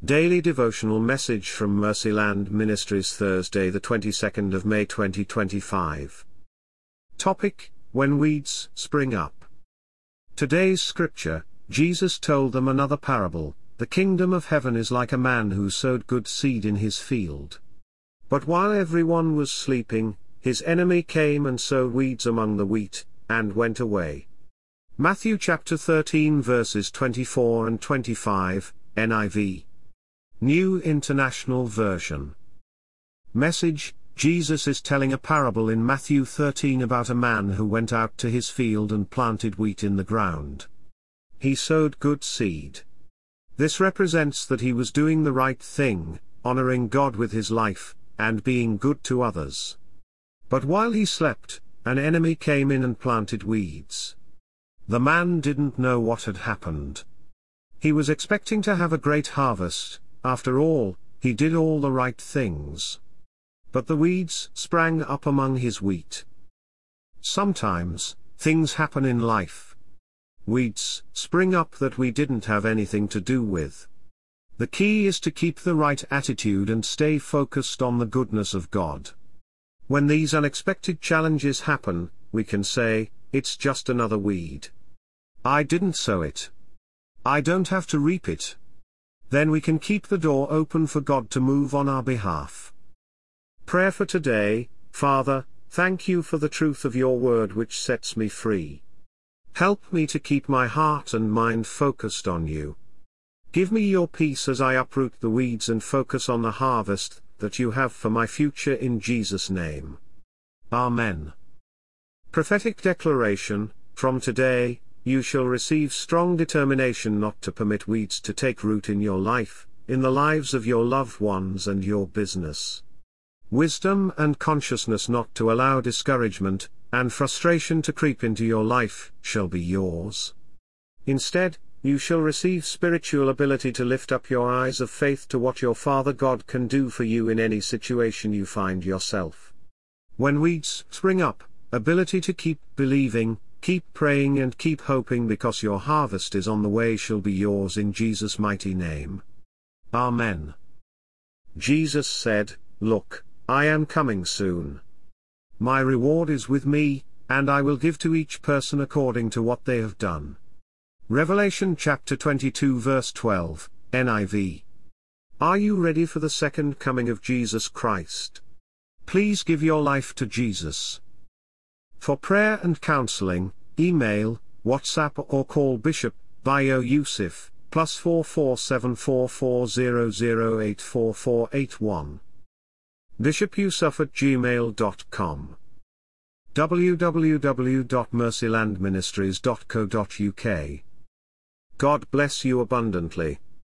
Daily devotional message from Mercyland Ministries, Thursday, the 22nd of May 2025. Topic: When weeds spring up. Today's scripture: Jesus told them another parable. The kingdom of heaven is like a man who sowed good seed in his field. But while everyone was sleeping, his enemy came and sowed weeds among the wheat, and went away. Matthew chapter 13 verses 24 and 25, NIV. New International Version. Message: Jesus is telling a parable in Matthew 13 about a man who went out to his field and planted wheat in the ground. He sowed good seed. This represents that he was doing the right thing, honoring God with his life, and being good to others. But while he slept, an enemy came in and planted weeds. The man didn't know what had happened. He was expecting to have a great harvest. After all, he did all the right things. But the weeds sprang up among his wheat. Sometimes, things happen in life. Weeds spring up that we didn't have anything to do with. The key is to keep the right attitude and stay focused on the goodness of God. When these unexpected challenges happen, we can say, "It's just another weed. I didn't sow it. I don't have to reap it." Then we can keep the door open for God to move on our behalf. Prayer for today: Father, thank you for the truth of your word which sets me free. Help me to keep my heart and mind focused on you. Give me your peace as I uproot the weeds and focus on the harvest that you have for my future, in Jesus' name. Amen. Prophetic declaration: from today, you shall receive strong determination not to permit weeds to take root in your life, in the lives of your loved ones and your business. Wisdom and consciousness not to allow discouragement and frustration to creep into your life shall be yours. Instead, you shall receive spiritual ability to lift up your eyes of faith to what your Father God can do for you in any situation you find yourself. When weeds spring up, ability to keep believing, keep praying and keep hoping, because your harvest is on the way, shall be yours in Jesus' mighty name. Amen. Jesus said, "Look, I am coming soon. My reward is with me, and I will give to each person according to what they have done." Revelation chapter 22 verse 12, NIV. Are you ready for the second coming of Jesus Christ? Please give your life to Jesus. For prayer and counseling, email, WhatsApp or call Bishop Bayo Yusuf, +44 744008 4481. bishopyusuf@gmail.com. www.mercylandministries.co.uk. God bless you abundantly.